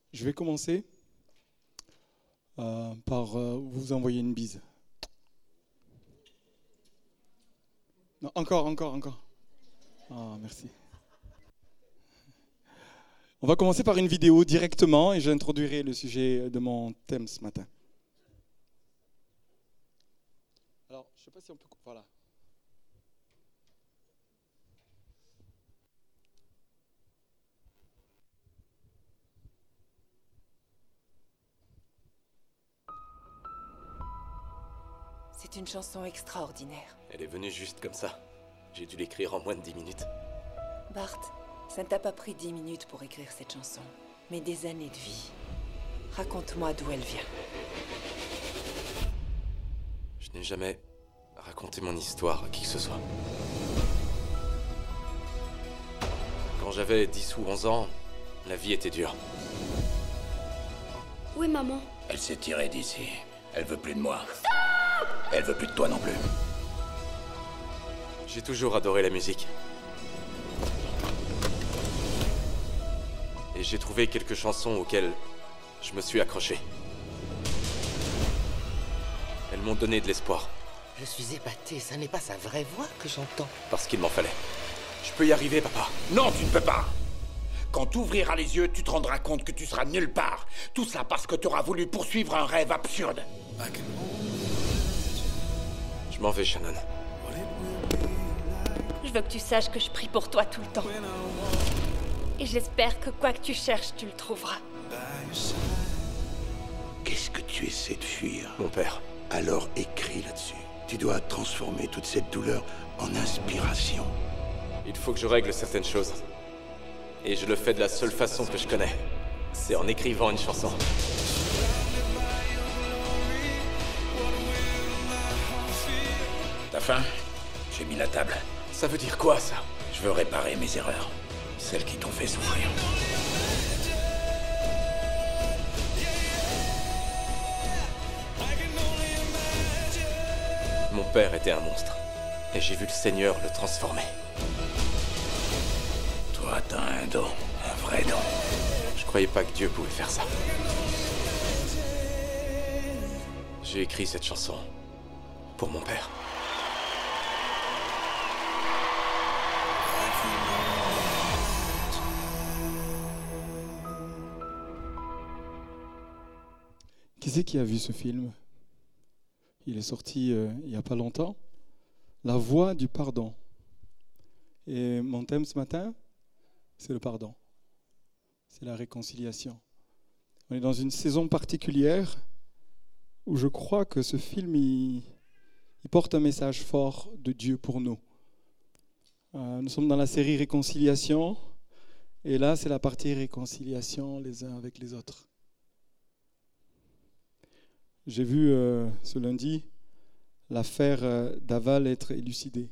Je vais commencer par vous envoyer une bise. Non, encore. Ah, merci. On va commencer par une vidéo directement et j'introduirai le sujet de mon thème ce matin. Alors, je ne sais pas si on peut... Voilà. C'est une chanson extraordinaire. Elle est venue juste comme ça. J'ai dû l'écrire en moins de 10 minutes. Bart, ça ne t'a pas pris 10 minutes pour écrire cette chanson, mais des années de vie. Raconte-moi d'où elle vient. Je n'ai jamais raconté mon histoire à qui que ce soit. Quand j'avais 10 ou 11 ans, la vie était dure. Où est maman? Elle s'est tirée d'ici. Elle veut plus de moi. Elle veut plus de toi non plus. J'ai toujours adoré la musique. Et j'ai trouvé quelques chansons auxquelles je me suis accroché. Elles m'ont donné de l'espoir. Je suis épaté, ça n'est pas sa vraie voix que j'entends. Parce qu'il m'en fallait. Je peux y arriver, papa. Non, tu ne peux pas. Quand tu ouvriras les yeux, tu te rendras compte que tu seras nulle part. Tout ça parce que tu auras voulu poursuivre un rêve absurde. Je m'en vais, Shannon. Je veux que tu saches que je prie pour toi tout le temps. Et j'espère que quoi que tu cherches, tu le trouveras. Qu'est-ce que tu essaies de fuir? Mon père. Alors écris là-dessus. Tu dois transformer toute cette douleur en inspiration. Il faut que je règle certaines choses. Et je le fais de la seule façon que je connais. C'est en écrivant une chanson. T'as faim? J'ai mis la table. Ça veut dire quoi, ça? Je veux réparer mes erreurs. Celles qui t'ont fait souffrir. Mon père était un monstre. Et j'ai vu le Seigneur le transformer. Toi, t'as un don. Un vrai don. Je croyais pas que Dieu pouvait faire ça. J'ai écrit cette chanson pour mon père. Qui c'est qui a vu ce film? Il est sorti il n'y a pas longtemps. La voix du pardon. Et mon thème ce matin, c'est le pardon. C'est la réconciliation. On est dans une saison particulière où je crois que ce film, il porte un message fort de Dieu pour nous. Nous sommes dans la série Réconciliation. Et là, c'est la partie réconciliation les uns avec les autres. J'ai vu ce lundi l'affaire Daval être élucidée.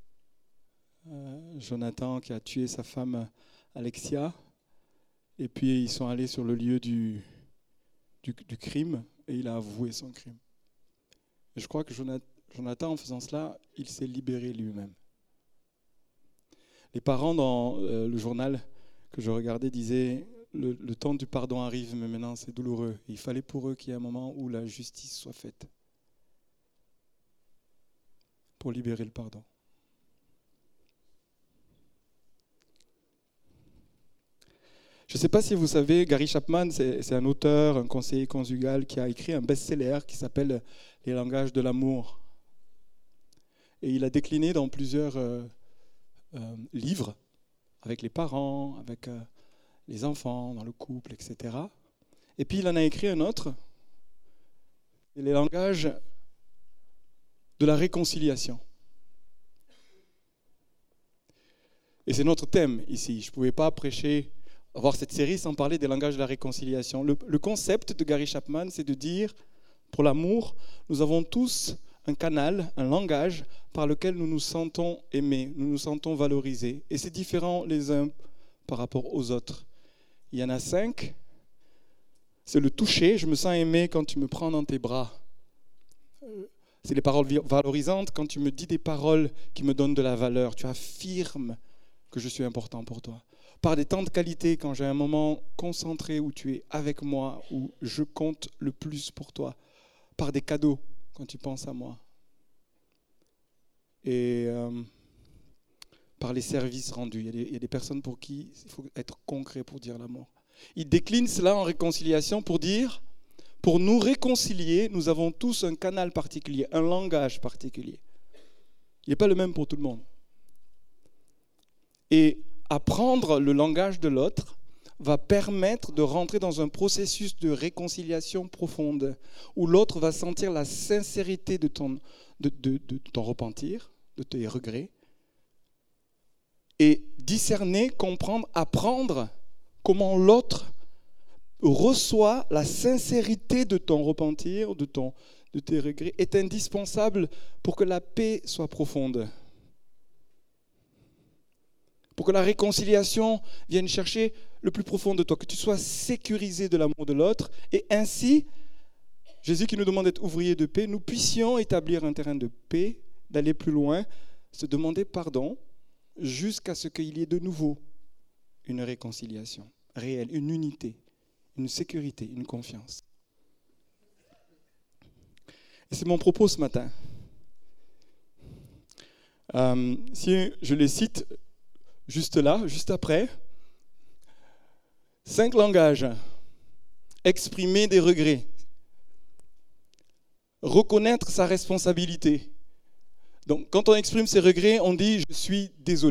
Jonathan qui a tué sa femme Alexia, et puis ils sont allés sur le lieu du crime et il a avoué son crime. Et je crois que Jonathan, en faisant cela, il s'est libéré lui-même. Les parents dans le journal que je regardais disaient: le temps du pardon arrive, mais maintenant c'est douloureux. Il fallait pour eux qu'il y ait un moment où la justice soit faite pour libérer le pardon. Je ne sais pas si vous savez, Gary Chapman, c'est un auteur, un conseiller conjugal qui a écrit un best-seller qui s'appelle « Les langages de l'amour ». Et il a décliné dans plusieurs livres, avec les parents, avec les enfants, dans le couple, etc. Et puis il en a écrit un autre, les langages de la réconciliation. Et c'est notre thème ici. Je ne pouvais pas prêcher, avoir cette série sans parler des langages de la réconciliation. Le concept de Gary Chapman, c'est de dire, pour l'amour, nous avons tous un canal, un langage par lequel nous nous sentons aimés, nous nous sentons valorisés. Et c'est différent les uns par rapport aux autres. Il y en a 5. C'est le toucher, je me sens aimé quand tu me prends dans tes bras. C'est les paroles valorisantes, quand tu me dis des paroles qui me donnent de la valeur. Tu affirmes que je suis important pour toi. Par des temps de qualité, quand j'ai un moment concentré où tu es avec moi, où je compte le plus pour toi. Par des cadeaux, quand tu penses à moi. Et par les services rendus. Il y a des personnes pour qui il faut être concret pour dire l'amour. Il décline cela en réconciliation pour dire, pour nous réconcilier, nous avons tous un canal particulier, un langage particulier. Il n'est pas le même pour tout le monde. Et apprendre le langage de l'autre va permettre de rentrer dans un processus de réconciliation profonde, où l'autre va sentir la sincérité de ton repentir, de tes regrets, et discerner, comprendre, apprendre comment l'autre reçoit la sincérité de ton repentir, de tes regrets, est indispensable pour que la paix soit profonde. Pour que la réconciliation vienne chercher le plus profond de toi, que tu sois sécurisé de l'amour de l'autre, et ainsi, Jésus qui nous demande d'être ouvriers de paix, nous puissions établir un terrain de paix, d'aller plus loin, se demander pardon, jusqu'à ce qu'il y ait de nouveau une réconciliation réelle, une unité, une sécurité, une confiance. Et c'est mon propos ce matin. Si je les cite juste là, juste après, 5 langages. Exprimer des regrets. Reconnaître sa responsabilité. Donc, quand on exprime ses regrets, on dit « je suis désolé ».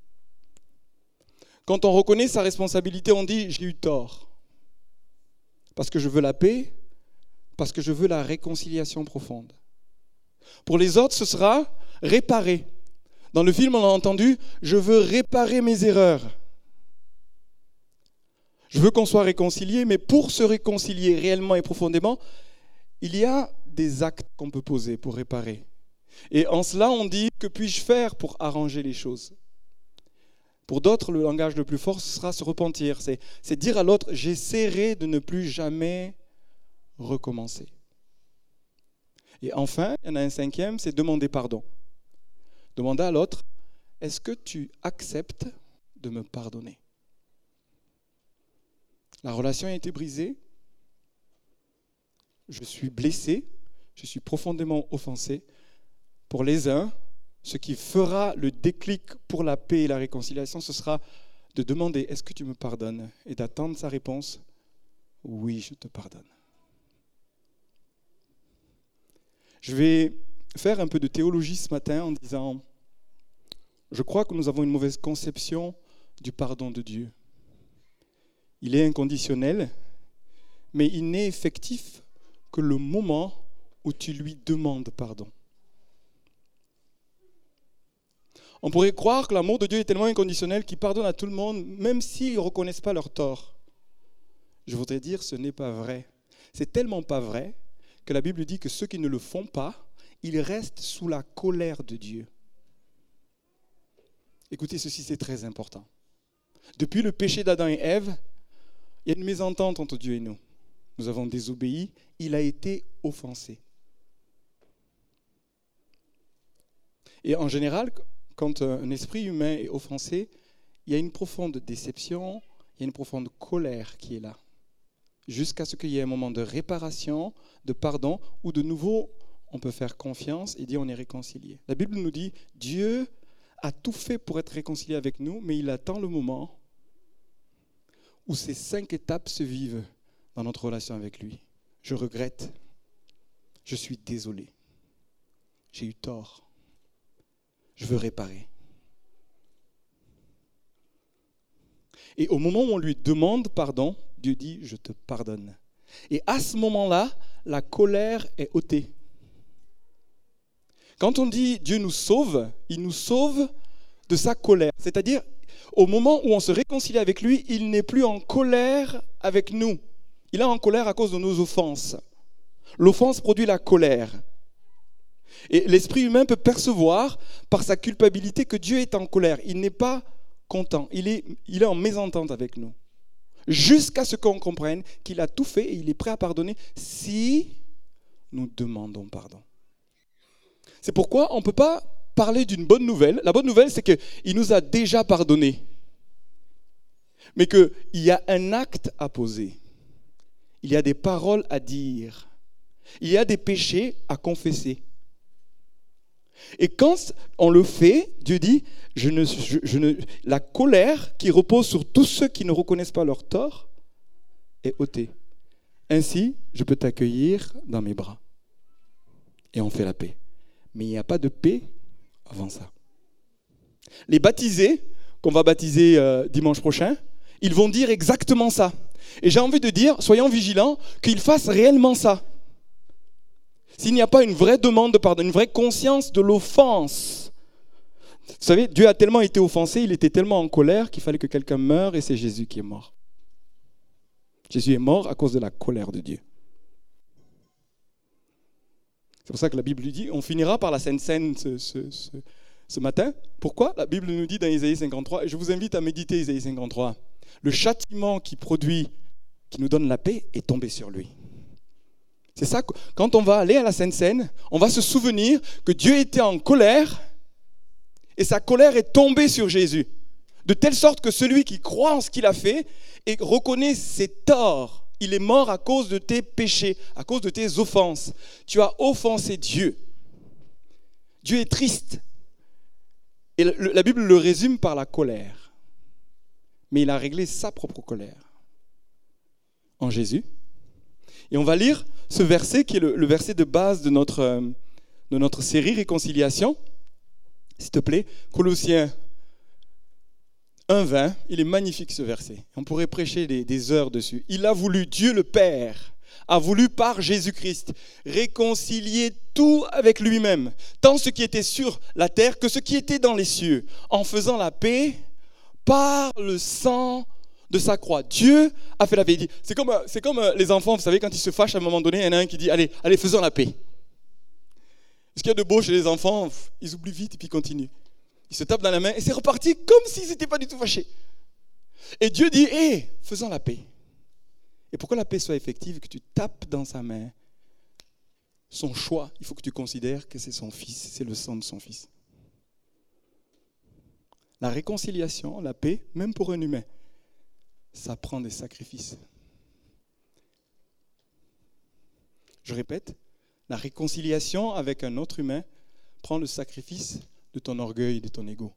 Quand on reconnaît sa responsabilité, on dit « j'ai eu tort ». Parce que je veux la paix, parce que je veux la réconciliation profonde. Pour les autres, ce sera « réparer ». Dans le film, on a entendu « je veux réparer mes erreurs ». Je veux qu'on soit réconciliés, mais pour se réconcilier réellement et profondément, il y a des actes qu'on peut poser pour réparer. Et en cela, on dit « que puis-je faire pour arranger les choses ?» Pour d'autres, le langage le plus fort, ce sera se repentir. C'est dire à l'autre « j'essaierai de ne plus jamais recommencer ». Et enfin, il y en a un 5e, c'est demander pardon. Demander à l'autre « est-ce que tu acceptes de me pardonner ?» La relation a été brisée, je suis blessé, je suis profondément offensé. Pour les uns, ce qui fera le déclic pour la paix et la réconciliation, ce sera de demander « est-ce que tu me pardonnes ?» et d'attendre sa réponse « oui, je te pardonne ». Je vais faire un peu de théologie ce matin en disant « je crois que nous avons une mauvaise conception du pardon de Dieu. Il est inconditionnel, mais il n'est effectif que le moment où tu lui demandes pardon. » On pourrait croire que l'amour de Dieu est tellement inconditionnel qu'il pardonne à tout le monde, même s'ils ne reconnaissent pas leur tort. Je voudrais dire, ce n'est pas vrai. C'est tellement pas vrai que la Bible dit que ceux qui ne le font pas, ils restent sous la colère de Dieu. Écoutez, ceci c'est très important. Depuis le péché d'Adam et Ève, il y a une mésentente entre Dieu et nous. Nous avons désobéi, il a été offensé. Et en général, quand un esprit humain est offensé, il y a une profonde déception, il y a une profonde colère qui est là. Jusqu'à ce qu'il y ait un moment de réparation, de pardon, où de nouveau on peut faire confiance et dire on est réconcilié. La Bible nous dit, Dieu a tout fait pour être réconcilié avec nous, mais il attend le moment où ces 5 étapes se vivent dans notre relation avec lui. Je regrette, je suis désolé, j'ai eu tort. Je veux réparer. Et au moment où on lui demande pardon, Dieu dit « je te pardonne ». Et à ce moment-là, la colère est ôtée. Quand on dit « Dieu nous sauve », il nous sauve de sa colère. C'est-à-dire, au moment où on se réconcilie avec lui, il n'est plus en colère avec nous. Il est en colère à cause de nos offenses. L'offense produit la colère. Et l'esprit humain peut percevoir par sa culpabilité que Dieu est en colère. Il n'est pas content. Il est en mésentente avec nous. Jusqu'à ce qu'on comprenne qu'il a tout fait et il est prêt à pardonner si nous demandons pardon. C'est pourquoi on ne peut pas parler d'une bonne nouvelle. La bonne nouvelle, c'est qu'il nous a déjà pardonné. Mais qu'il y a un acte à poser. Il y a des paroles à dire. Il y a des péchés à confesser. Et quand on le fait, Dieu dit, la colère qui repose sur tous ceux qui ne reconnaissent pas leur tort est ôtée. Ainsi, je peux t'accueillir dans mes bras. Et on fait la paix. Mais il n'y a pas de paix avant ça. Les baptisés, qu'on va baptiser dimanche prochain, ils vont dire exactement ça. Et j'ai envie de dire, soyons vigilants, qu'ils fassent réellement ça. S'il n'y a pas une vraie demande de pardon, une vraie conscience de l'offense. Vous savez, Dieu a tellement été offensé, il était tellement en colère qu'il fallait que quelqu'un meure et c'est Jésus qui est mort. Jésus est mort à cause de la colère de Dieu. C'est pour ça que la Bible lui dit, on finira par la Sainte Seine ce matin. Pourquoi ? La Bible nous dit dans Isaïe 53, et je vous invite à méditer Isaïe 53, le châtiment qui nous donne la paix est tombé sur lui. C'est ça, quand on va aller à la Sainte Seine, on va se souvenir que Dieu était en colère et sa colère est tombée sur Jésus. De telle sorte que celui qui croit en ce qu'il a fait et reconnaît ses torts, il est mort à cause de tes péchés, à cause de tes offenses. Tu as offensé Dieu. Dieu est triste. Et la Bible le résume par la colère. Mais il a réglé sa propre colère en Jésus. Et on va lire ce verset qui est le verset de base de notre série Réconciliation. S'il te plaît, Colossiens 1:20, il est magnifique ce verset. On pourrait prêcher des heures dessus. Il a voulu, Dieu le Père, a voulu par Jésus-Christ réconcilier tout avec lui-même, tant ce qui était sur la terre que ce qui était dans les cieux, en faisant la paix par le sang de sa croix. Dieu a fait la paix. C'est comme les enfants, vous savez, quand ils se fâchent à un moment donné, il y en a un qui dit, allez, faisons la paix. Ce qu'il y a de beau chez les enfants, ils oublient vite et puis ils continuent. Ils se tapent dans la main et c'est reparti comme s'ils n'étaient pas du tout fâchés. Et Dieu dit, faisons la paix. Et pour que la paix soit effective, que tu tapes dans sa main, son choix, il faut que tu considères que c'est son fils, c'est le sang de son fils. La réconciliation, la paix, même pour un humain, ça prend des sacrifices. Je répète, la réconciliation avec un autre humain prend le sacrifice de ton orgueil, de ton ego.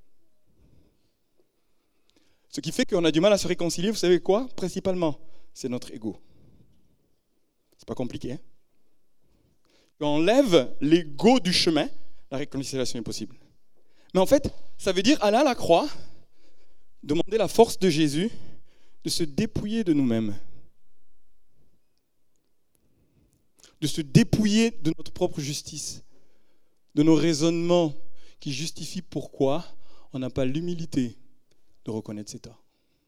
Ce qui fait qu'on a du mal à se réconcilier, vous savez quoi ? Principalement, c'est notre ego. C'est pas compliqué, hein ? Quand on enlève l'ego du chemin, la réconciliation est possible. Mais en fait, ça veut dire aller à la croix, demander la force de Jésus, de se dépouiller de nous-mêmes. De se dépouiller de notre propre justice, de nos raisonnements qui justifient pourquoi on n'a pas l'humilité de reconnaître ses torts.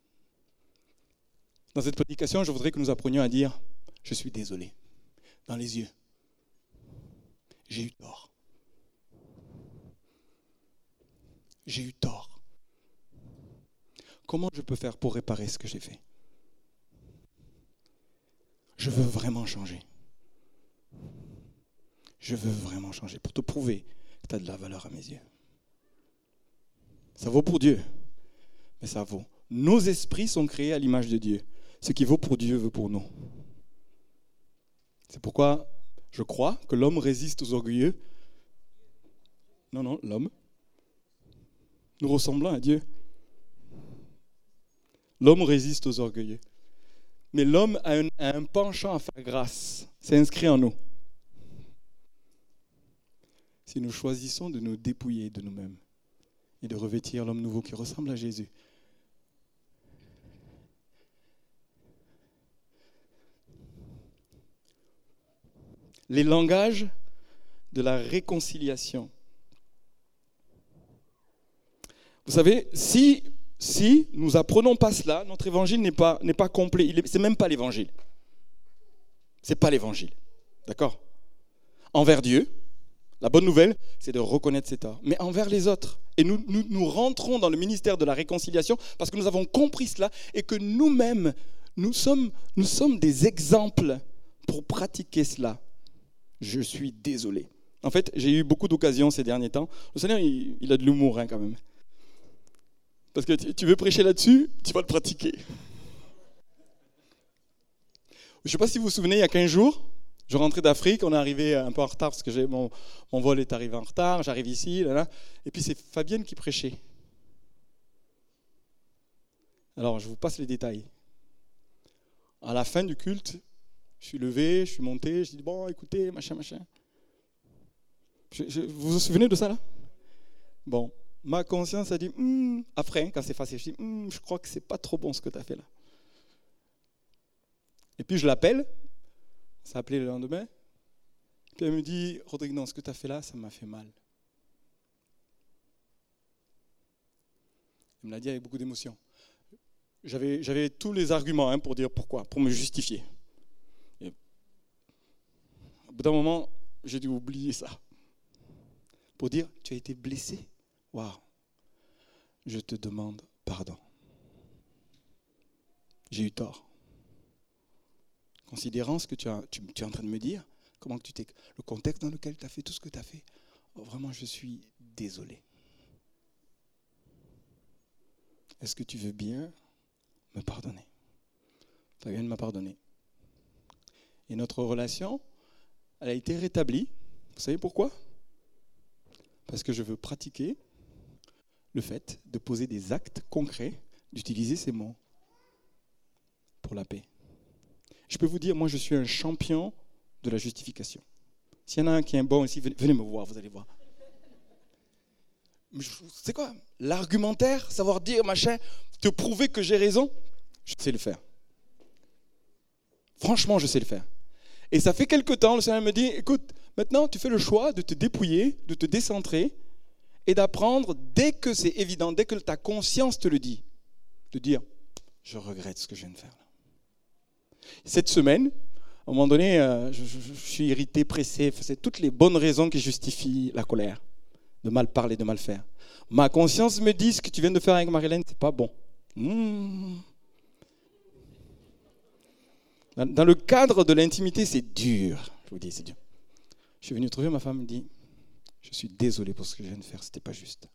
Dans cette prédication, je voudrais que nous apprenions à dire « Je suis désolé » dans les yeux. J'ai eu tort. J'ai eu tort. Comment je peux faire pour réparer ce que j'ai fait ? Je veux vraiment changer. Je veux vraiment changer pour te prouver que tu as de la valeur à mes yeux. Ça vaut pour Dieu, mais ça vaut. Nos esprits sont créés à l'image de Dieu. Ce qui vaut pour Dieu vaut pour nous. C'est pourquoi je crois que l'homme résiste aux orgueilleux. Non, l'homme. Nous ressemblons à Dieu. L'homme résiste aux orgueilleux. Mais l'homme a un penchant à faire grâce. C'est inscrit en nous. Si nous choisissons de nous dépouiller de nous-mêmes et de revêtir l'homme nouveau qui ressemble à Jésus. Les langages de la réconciliation. Vous savez, si nous n'apprenons pas cela, notre évangile n'est pas complet. C'est même pas l'évangile. C'est pas l'évangile. D'accord ? Envers Dieu, la bonne nouvelle, c'est de reconnaître ses torts. Mais envers les autres. Et nous rentrons dans le ministère de la réconciliation parce que nous avons compris cela et que nous-mêmes, nous sommes des exemples pour pratiquer cela. Je suis désolé. En fait, j'ai eu beaucoup d'occasions ces derniers temps. Le Seigneur, il a de l'humour quand même. Parce que tu veux prêcher là-dessus, tu vas le pratiquer. Je ne sais pas si vous vous souvenez, il y a 15 jours, je rentrais d'Afrique, on est arrivé un peu en retard parce que mon vol est arrivé en retard, j'arrive ici, là, et puis c'est Fabienne qui prêchait. Alors, je vous passe les détails. À la fin du culte, je suis levé, je suis monté, je dis bon, écoutez, machin. Vous vous souvenez de ça là? Bon, ma conscience a dit après, quand c'est facile, je dis je crois que c'est pas trop bon ce que tu as fait là. Et puis je l'appelle, on s'est appelé le lendemain, puis elle me dit Rodrigue, non, ce que tu as fait là, ça m'a fait mal. Elle me l'a dit avec beaucoup d'émotion. J'avais tous les arguments pour dire pourquoi, pour me justifier. Et au bout d'un moment, j'ai dû oublier ça. Pour dire, tu as été blessé. Waouh. Je te demande pardon. J'ai eu tort. Considérant ce que tu es en train de me dire, le contexte dans lequel tu as fait tout ce que tu as fait, vraiment, je suis désolé. Est-ce que tu veux bien me pardonner? Fabienne m'a pardonné. Et notre relation, elle a été rétablie. Vous savez pourquoi? Parce que je veux pratiquer le fait de poser des actes concrets, d'utiliser ces mots pour la paix. Je peux vous dire, moi je suis un champion de la justification. S'il y en a un qui est bon ici, venez me voir, vous allez voir. C'est quoi? L'argumentaire, savoir dire machin, te prouver que j'ai raison, je sais le faire. Franchement, je sais le faire. Et ça fait quelque temps, le Seigneur me dit, écoute, maintenant tu fais le choix de te dépouiller, de te décentrer et d'apprendre dès que c'est évident, dès que ta conscience te le dit, de dire, je regrette ce que je viens de faire. Cette semaine, à un moment donné, je suis irrité, pressé, c'est toutes les bonnes raisons qui justifient la colère, de mal parler, de mal faire. Ma conscience me dit, ce que tu viens de faire avec Marie-Hélène, c'est pas bon. Dans le cadre de l'intimité, c'est dur. Je vous dis, c'est dur. Je suis venu trouver ma femme, elle me dit, je suis désolé pour ce que je viens de faire, c'était pas juste.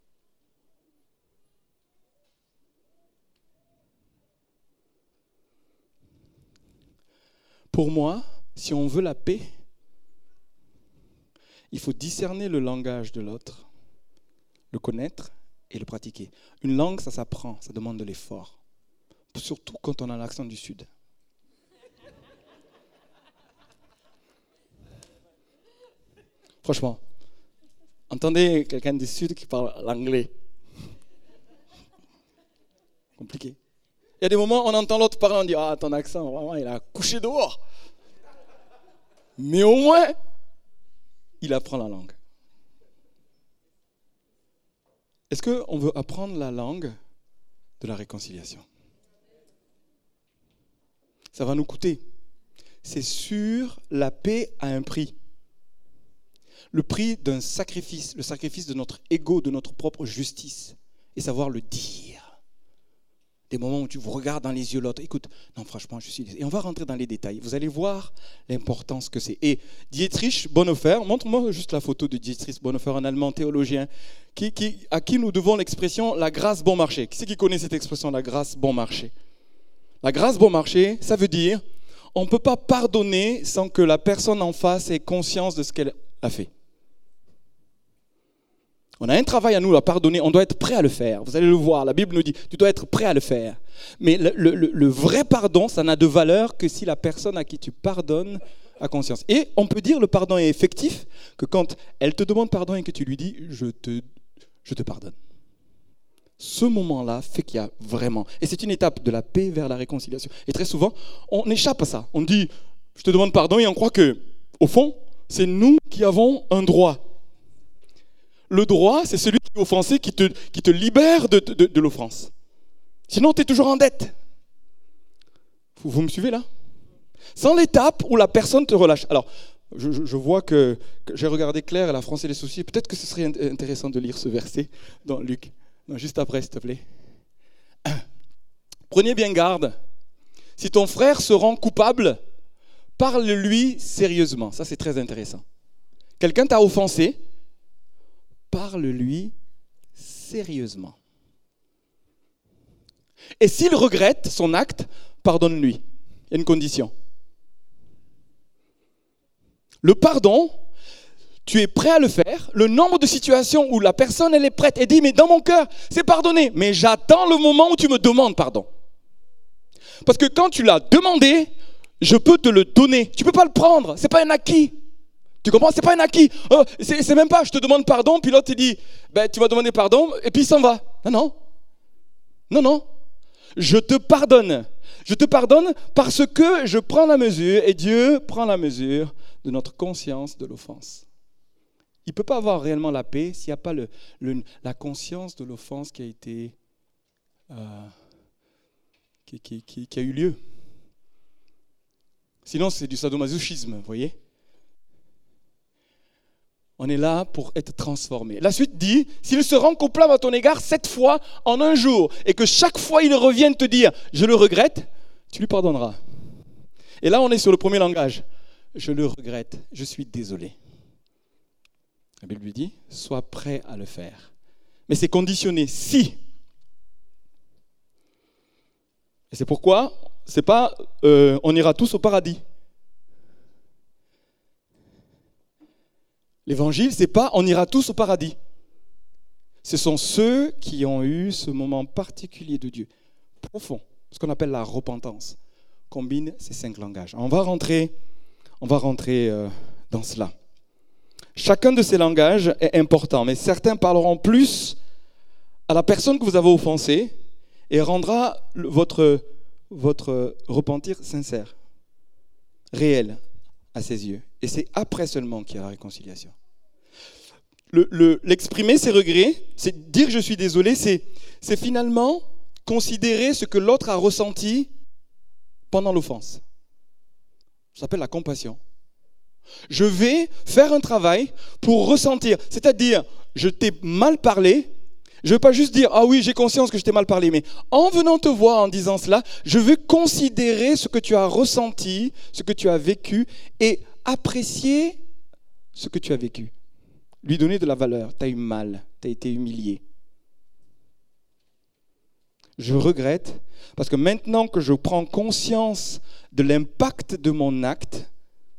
Pour moi, si on veut la paix, il faut discerner le langage de l'autre, le connaître et le pratiquer. Une langue, ça s'apprend, ça demande de l'effort. Surtout quand on a l'accent du Sud. Franchement, entendez quelqu'un du Sud qui parle l'anglais. Compliqué. Il y a des moments où on entend l'autre parler, on dit « Ah, ton accent, vraiment, il a couché dehors. » Mais au moins, il apprend la langue. Est-ce qu'on veut apprendre la langue de la réconciliation? Ça va nous coûter. C'est sûr, la paix a un prix. Le prix d'un sacrifice, le sacrifice de notre ego, de notre propre justice, et savoir le dire. Des moments où tu vous regardes dans les yeux l'autre. Écoute, non franchement, je suis... Et on va rentrer dans les détails. Vous allez voir l'importance que c'est. Et Dietrich Bonhoeffer, montre-moi juste la photo de Dietrich Bonhoeffer, un Allemand théologien, à qui nous devons l'expression « la grâce bon marché ». Qui c'est qui connaît cette expression « la grâce bon marché » ? La grâce bon marché, ça veut dire on ne peut pas pardonner sans que la personne en face ait conscience de ce qu'elle a fait. On a un travail à nous à pardonner, on doit être prêt à le faire. Vous allez le voir, la Bible nous dit, tu dois être prêt à le faire. Mais le vrai pardon, ça n'a de valeur que si la personne à qui tu pardonnes a conscience. Et on peut dire le pardon est effectif que quand elle te demande pardon et que tu lui dis, je te pardonne. Ce moment-là fait qu'il y a vraiment... Et c'est une étape de la paix vers la réconciliation. Et très souvent, on échappe à ça. On dit, je te demande pardon et on croit que, au fond, c'est nous qui avons un droit. Le droit, c'est celui qui est offensé, qui te libère de l'offense. Sinon, tu es toujours en dette. Vous me suivez là? Sans l'étape où la personne te relâche. Alors, je vois que j'ai regardé Claire, elle a froncé les sourcils. Peut-être que ce serait intéressant de lire ce verset dans Luc. Non, juste après, s'il te plaît. Prenez bien garde. Si ton frère se rend coupable, parle-lui sérieusement. Ça, c'est très intéressant. Quelqu'un t'a offensé, parle-lui sérieusement. Et s'il regrette son acte, pardonne-lui. Il y a une condition. Le pardon, tu es prêt à le faire. Le nombre de situations où la personne, elle est prête et dit, mais dans mon cœur, c'est pardonné. Mais j'attends le moment où tu me demandes pardon. Parce que quand tu l'as demandé, je peux te le donner. Tu ne peux pas le prendre. Ce n'est pas un acquis. Tu comprends? Ce n'est pas un acquis. C'est même pas, je te demande pardon, puis l'autre te dit, tu vas demander pardon, et puis il s'en va. Non. Je te pardonne. Je te pardonne parce que je prends la mesure, et Dieu prend la mesure de notre conscience de l'offense. Il ne peut pas avoir réellement la paix s'il n'y a pas la conscience de l'offense qui a été, qui a eu lieu. Sinon, c'est du sadomasochisme, vous voyez? On est là pour être transformé. La suite dit, s'il se rend coupable à ton égard 7 fois en un jour, et que chaque fois il revienne te dire, je le regrette, tu lui pardonneras. Et là, on est sur le premier langage. Je le regrette, je suis désolé. La Bible lui dit, sois prêt à le faire. Mais c'est conditionné, si. Et c'est pourquoi, c'est pas on ira tous au paradis. L'évangile, c'est pas on ira tous au paradis. Ce sont ceux qui ont eu ce moment particulier de Dieu, profond, ce qu'on appelle la repentance. Combine ces 5 langages. On va rentrer dans cela. Chacun de ces langages est important, mais certains parleront plus à la personne que vous avez offensée et rendra votre repentir sincère, réel à ses yeux. Et c'est après seulement qu'il y a la réconciliation. L'exprimer ses regrets, c'est dire je suis désolé, c'est finalement considérer ce que l'autre a ressenti pendant l'offense. Ça s'appelle la compassion. Je vais faire un travail pour ressentir, c'est-à-dire je t'ai mal parlé, je ne veux pas juste dire ah oui j'ai conscience que je t'ai mal parlé, mais en venant te voir en disant cela, je veux considérer ce que tu as ressenti, ce que tu as vécu et apprécier ce que tu as vécu. Lui donner de la valeur, tu as eu mal, tu as été humilié. Je regrette parce que maintenant que je prends conscience de l'impact de mon acte,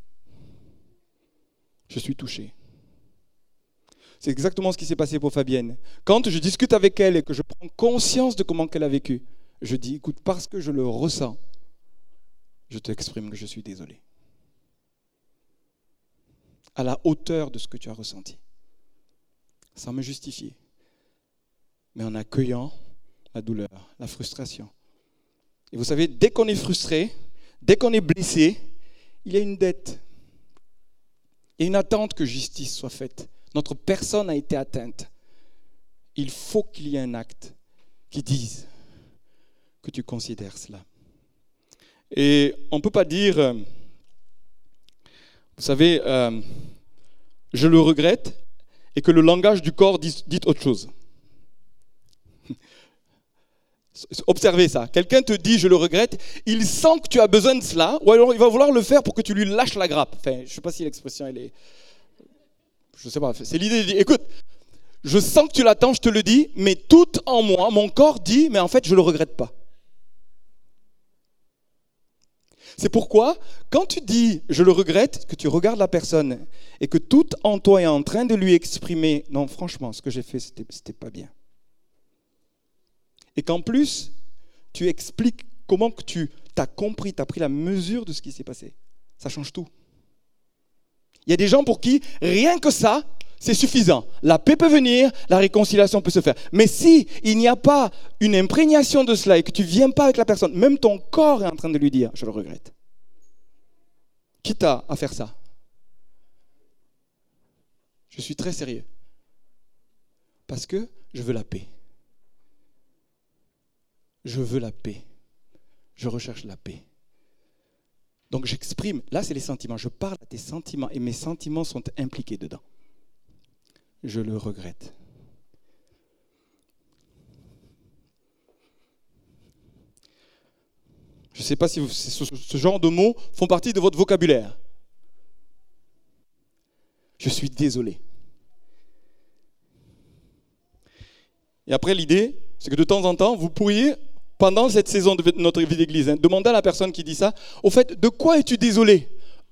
je suis touché. C'est exactement ce qui s'est passé pour Fabienne. Quand je discute avec elle et que je prends conscience de comment elle a vécu, je dis, écoute, parce que je le ressens, je t'exprime que je suis désolé. À la hauteur de ce que tu as ressenti. Sans me justifier. Mais en accueillant la douleur, la frustration. Et vous savez, dès qu'on est frustré, dès qu'on est blessé, il y a une dette. Il y a une attente que justice soit faite. Notre personne a été atteinte. Il faut qu'il y ait un acte qui dise que tu considères cela. Et on ne peut pas dire, vous savez, je le regrette et que le langage du corps dit autre chose. Observez ça. Quelqu'un te dit je le regrette, il sent que tu as besoin de cela, ou alors il va vouloir le faire pour que tu lui lâches la grappe. Enfin, je ne sais pas si l'expression elle est. Je ne sais pas. C'est l'idée de dire écoute, je sens que tu l'attends, je te le dis, mais tout en moi, mon corps dit mais en fait je ne le regrette pas. C'est pourquoi, quand tu dis « je le regrette », que tu regardes la personne et que tout en toi est en train de lui exprimer « non, franchement, ce que j'ai fait, c'était pas bien ». Et qu'en plus, tu expliques comment que tu as compris, tu as pris la mesure de ce qui s'est passé. Ça change tout. Il y a des gens pour qui, rien que ça, c'est suffisant. La paix peut venir, la réconciliation peut se faire. Mais si il n'y a pas une imprégnation de cela et que tu ne viens pas avec la personne, même ton corps est en train de lui dire « je le regrette ». Qui t'a à faire ça? Je suis très sérieux. Parce que je veux la paix. Je veux la paix. Je recherche la paix. Donc j'exprime, là c'est les sentiments, je parle à tes sentiments et mes sentiments sont impliqués dedans. Je le regrette. Je ne sais pas si ce genre de mots font partie de votre vocabulaire. Je Je suis désolé. Et après, l'idée, c'est que de temps en temps, vous pourriez, pendant cette saison de notre vie d'église, demander à la personne qui dit ça, au fait, de quoi es-tu désolé ?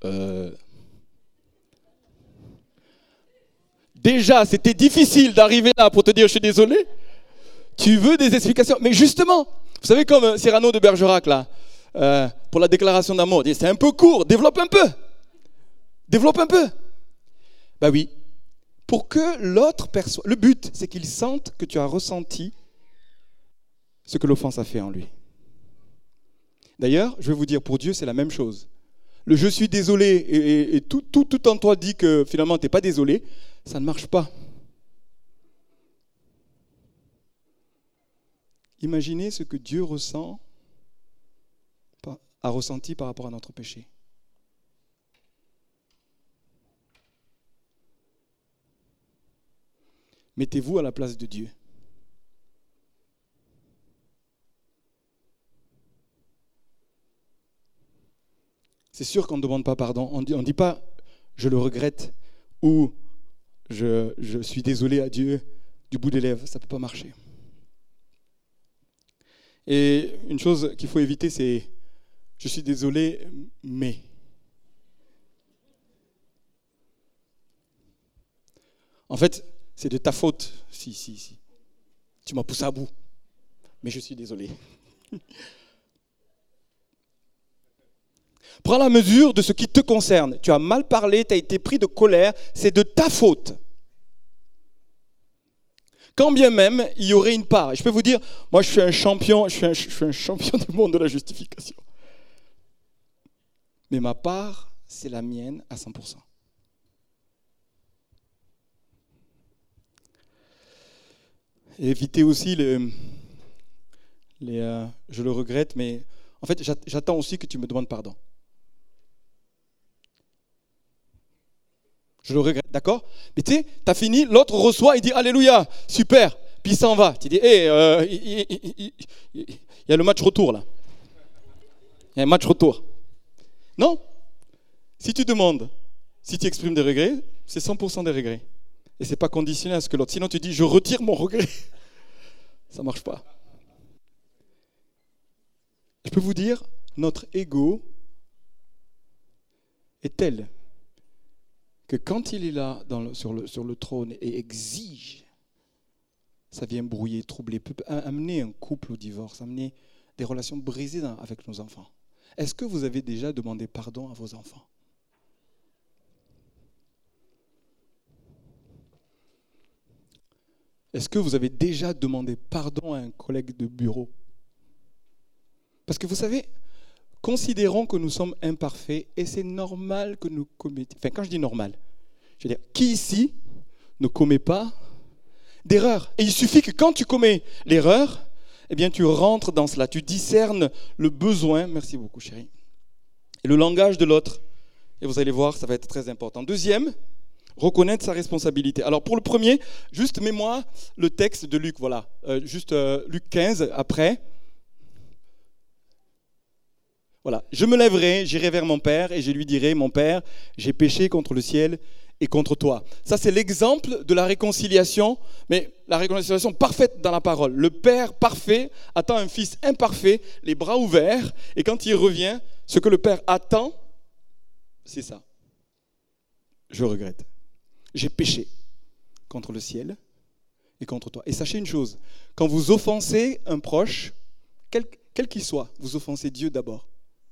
Déjà, c'était difficile d'arriver là pour te dire je suis désolé. Tu veux des explications ? Mais justement, vous savez comme Cyrano de Bergerac là, pour la déclaration d'amour, dit c'est un peu court, développe un peu. Développe un peu. Ben oui, pour que l'autre perçoive. Le but, c'est qu'il sente que tu as ressenti ce que l'offense a fait en lui. D'ailleurs, je vais vous dire, pour Dieu, c'est la même chose. Le je suis désolé et tout en toi dit que finalement tu n'es pas désolé, ça ne marche pas. Imaginez ce que Dieu a ressenti par rapport à notre péché. Mettez-vous à la place de Dieu. C'est sûr qu'on ne demande pas pardon. On ne dit pas « je le regrette » ou « je suis désolé à Dieu » du bout des lèvres. Ça ne peut pas marcher. Et une chose qu'il faut éviter, c'est « je suis désolé, mais ». En fait, c'est de ta faute si tu m'as poussé à bout. Mais je suis désolé. Prends la mesure de ce qui te concerne. Tu as mal parlé, tu as été pris de colère, c'est de ta faute. Quand bien même, il y aurait une part. Et je peux vous dire, moi je suis un champion, je suis un champion du monde de la justification. Mais ma part, c'est la mienne à 100%. Et évitez aussi je le regrette, mais en fait, j'attends aussi que tu me demandes pardon. Je le regrette, d'accord ? Mais tu sais, tu as fini, l'autre reçoit, il dit Alléluia, super, puis il s'en va. Tu dis, il y a le match retour là. Il y a un match retour. Non ? Si tu demandes, si tu exprimes des regrets, c'est 100% des regrets. Et ce n'est pas conditionné à ce que l'autre. Sinon tu dis, je retire mon regret. Ça ne marche pas. Je peux vous dire, notre ego est tel que quand il est là sur le trône et exige, ça vient brouiller, troubler, peut amener un couple au divorce, amener des relations brisées avec nos enfants. Est-ce que vous avez déjà demandé pardon à vos enfants ? Est-ce que vous avez déjà demandé pardon à un collègue de bureau ? Parce que vous savez, considérons que nous sommes imparfaits et c'est normal que nous commettions. Enfin, quand je dis normal, je veux dire, qui ici ne commet pas d'erreur ? Et il suffit que quand tu commets l'erreur, eh bien, tu rentres dans cela, tu discernes le besoin, merci beaucoup chérie, et le langage de l'autre. Et vous allez voir, ça va être très important. Deuxième, reconnaître sa responsabilité. Alors pour le premier, juste mets-moi le texte de Luc, voilà, Luc 15 après. Voilà, je me lèverai, j'irai vers mon père et je lui dirai, mon père, j'ai péché contre le ciel et contre toi. Ça c'est l'exemple de la réconciliation, mais la réconciliation parfaite dans la parole. Le père parfait attend un fils imparfait, les bras ouverts, et quand il revient, ce que le père attend, c'est ça. Je regrette. J'ai péché contre le ciel et contre toi. Et sachez une chose, quand vous offensez un proche, quel qu'il soit, vous offensez Dieu d'abord.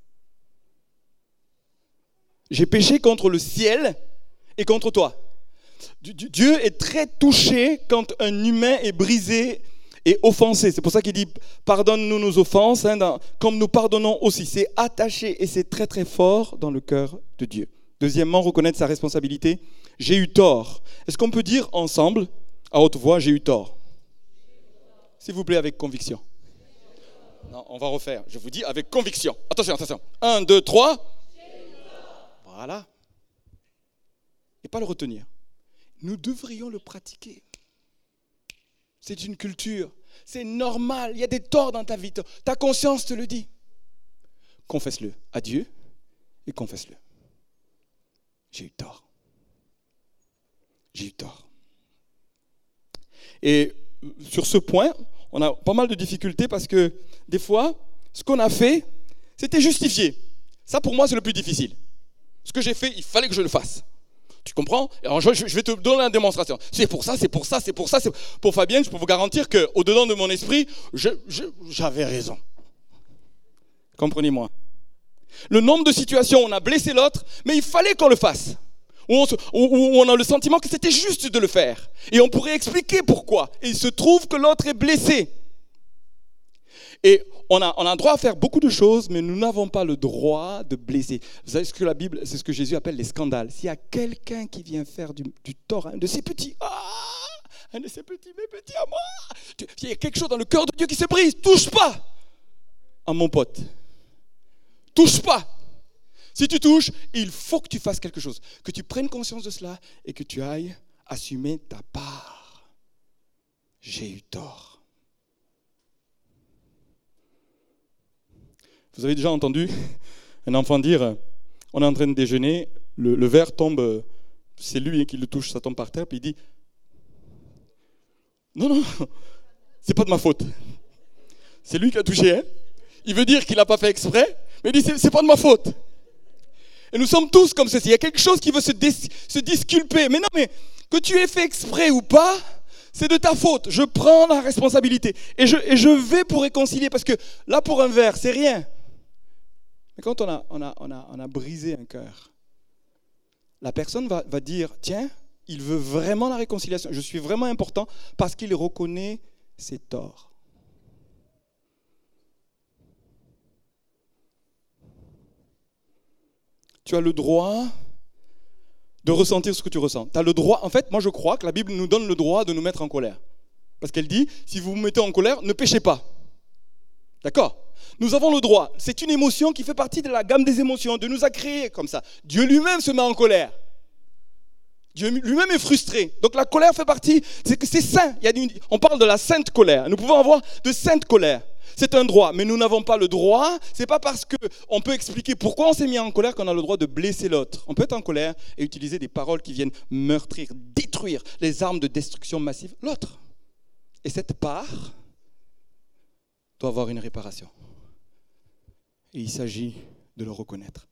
J'ai péché contre le ciel et contre toi. Dieu est très touché quand un humain est brisé et offensé. C'est pour ça qu'il dit « pardonne-nous nos offenses », comme nous pardonnons aussi. C'est attaché et c'est très très fort dans le cœur de Dieu. Deuxièmement, reconnaître sa responsabilité. J'ai eu tort. Est-ce qu'on peut dire ensemble, à haute voix, j'ai eu tort ? S'il vous plaît, avec conviction. Non, on va refaire. Je vous dis avec conviction. Attention. 1, 2, 3. Voilà. Et pas le retenir. Nous devrions le pratiquer. C'est une culture. C'est normal. Il y a des torts dans ta vie. Ta conscience te le dit. Confesse-le à Dieu et confesse-le. J'ai eu tort. j'ai eu tort. Et sur ce point, on a pas mal de difficultés parce que des fois, ce qu'on a fait, c'était justifié. Ça, pour moi, c'est le plus difficile. Ce que j'ai fait, il fallait que je le fasse. Tu comprends? Alors, je vais te donner la démonstration. C'est pour ça, c'est pour ça, c'est pour ça. Pour Fabienne, je peux vous garantir qu'au-dedans de mon esprit, j'avais raison. Comprenez-moi. Le nombre de situations où on a blessé l'autre, mais il fallait qu'on le fasse. Où on a le sentiment que c'était juste de le faire. Et on pourrait expliquer pourquoi. Et il se trouve que l'autre est blessé. Et on a droit à faire beaucoup de choses, mais nous n'avons pas le droit de blesser. Vous savez ce que la Bible, c'est ce que Jésus appelle les scandales. S'il y a quelqu'un qui vient faire du tort à un de ses petits, un de ses petits, mes petits à moi, il y a quelque chose dans le cœur de Dieu qui se brise. Touche pas à mon pote. Touche pas. Si tu touches, il faut que tu fasses quelque chose, que tu prennes conscience de cela et que tu ailles assumer ta part. J'ai eu tort. Vous avez déjà entendu un enfant dire, on est en train de déjeuner, le verre tombe, c'est lui qui le touche, ça tombe par terre, puis il dit, non, c'est pas de ma faute. C'est lui qui a touché, hein. Il veut dire qu'il n'a pas fait exprès, mais il dit, c'est pas de ma faute. Et nous sommes tous comme ceci. Il y a quelque chose qui veut se disculper. Mais non, mais que tu aies fait exprès ou pas, c'est de ta faute. Je prends la responsabilité. Et je vais pour réconcilier. Parce que là, pour un verre, c'est rien. Mais quand on a brisé un cœur, la personne va dire, tiens, il veut vraiment la réconciliation. Je suis vraiment important parce qu'il reconnaît ses torts. Tu as le droit de ressentir ce que tu ressens. Tu as le droit, en fait, moi je crois que la Bible nous donne le droit de nous mettre en colère. Parce qu'elle dit, si vous vous mettez en colère, ne péchez pas. D'accord? Nous avons le droit. C'est une émotion qui fait partie de la gamme des émotions. Dieu nous a créés comme ça. Dieu lui-même se met en colère. Dieu lui-même est frustré. Donc la colère fait partie, c'est que c'est saint. On parle de la sainte colère. Nous pouvons avoir de sainte colère. C'est un droit, mais nous n'avons pas le droit. C'est pas parce qu'on peut expliquer pourquoi on s'est mis en colère qu'on a le droit de blesser l'autre. On peut être en colère et utiliser des paroles qui viennent meurtrir, détruire les armes de destruction massive l'autre. Et cette part doit avoir une réparation. Et il s'agit de le reconnaître.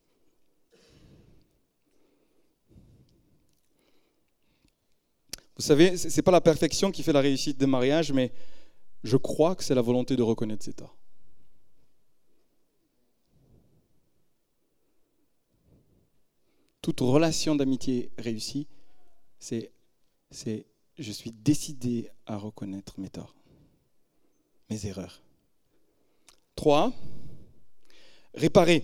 Vous savez, ce n'est pas la perfection qui fait la réussite des mariages, mais je crois que c'est la volonté de reconnaître ses torts. Toute relation d'amitié réussie, c'est je suis décidé à reconnaître mes torts, mes erreurs. 3, réparer.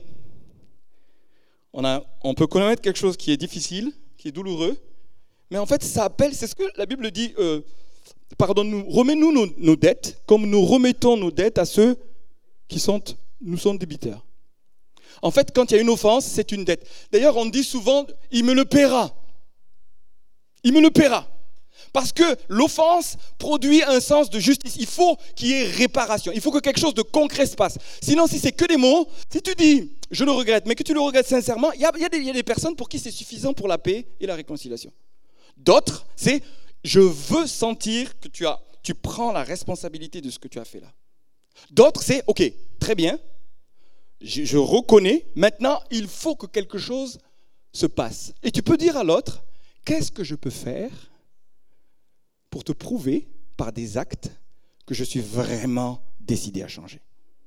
On peut connaître quelque chose qui est difficile, qui est douloureux, mais en fait, ça appelle, c'est ce que la Bible dit, pardonne-nous, remets-nous nos dettes, comme nous remettons nos dettes à ceux qui nous sont débiteurs. En fait, quand il y a une offense, c'est une dette. D'ailleurs, on dit souvent, il me le paiera. Il me le paiera. Parce que l'offense produit un sens de justice. Il faut qu'il y ait réparation. Il faut que quelque chose de concret se passe. Sinon, si c'est que des mots, si tu dis « je le regrette », mais que tu le regrettes sincèrement, il y a des personnes pour qui c'est suffisant pour la paix et la réconciliation. D'autres, c'est « je veux sentir que tu prends la responsabilité de ce que tu as fait là ». D'autres, c'est « ok, très bien, je reconnais, maintenant il faut que quelque chose se passe ». Et tu peux dire à l'autre « qu'est-ce que je peux faire ?» pour te prouver par des actes que je suis vraiment décidé à changer.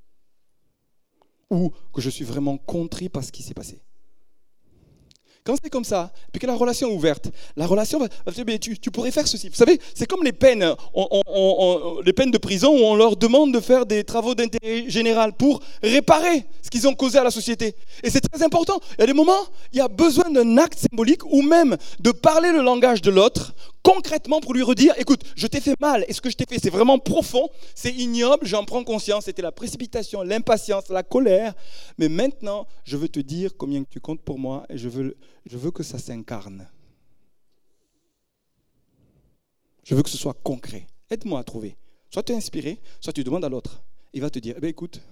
Ou que je suis vraiment contrit par ce qui s'est passé. Quand c'est comme ça, puis que la relation est ouverte, la relation va dire, tu pourrais faire ceci. Vous savez, c'est comme les peines, les peines de prison où on leur demande de faire des travaux d'intérêt général pour réparer ce qu'ils ont causé à la société. Et c'est très important. Il y a des moments, il y a besoin d'un acte symbolique ou même de parler le langage de l'autre concrètement pour lui redire, écoute, je t'ai fait mal et ce que je t'ai fait, c'est vraiment profond, c'est ignoble, j'en prends conscience, c'était la précipitation, l'impatience, la colère, mais maintenant, je veux te dire combien tu comptes pour moi et je veux que ça s'incarne. Je veux que ce soit concret. Aide-moi à trouver. Soit tu es inspiré, soit tu demandes à l'autre. Il va te dire, écoute,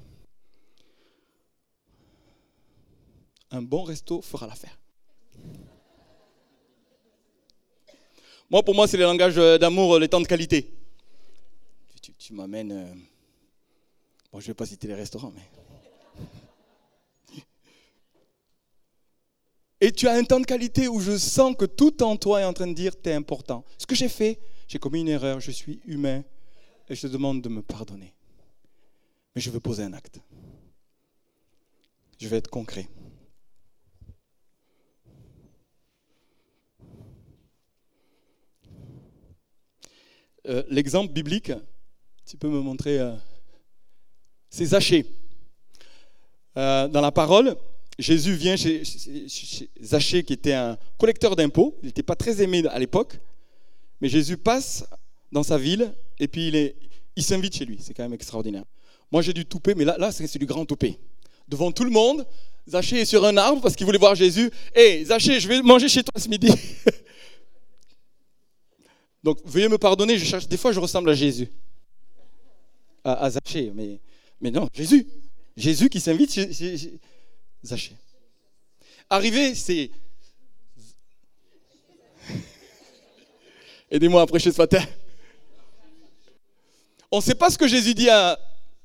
un bon resto fera l'affaire. Moi, pour moi, c'est les langages d'amour, les temps de qualité. Tu m'amènes... Bon, je ne vais pas citer les restaurants, mais... Et tu as un temps de qualité où je sens que tout en toi est en train de dire, t'es important. Ce que j'ai fait, j'ai commis une erreur, je suis humain, et je te demande de me pardonner. Mais je veux poser un acte. Je vais être concret. L'exemple biblique, tu peux me montrer, c'est Zachée. Dans la parole, Jésus vient chez Zachée, qui était un collecteur d'impôts. Il n'était pas très aimé à l'époque, mais Jésus passe dans sa ville et puis il s'invite chez lui. C'est quand même extraordinaire. Moi, j'ai du toupet, mais là c'est du grand toupet. Devant tout le monde, Zachée est sur un arbre parce qu'il voulait voir Jésus. « Hé, Zachée, je vais manger chez toi ce midi. » Donc, veuillez me pardonner, des fois je ressemble à Jésus. À Zachée, mais non, Jésus. Jésus qui s'invite chez Zachée. Arrivé, c'est... Aidez-moi à prêcher ce matin. On ne sait pas ce que Jésus dit à...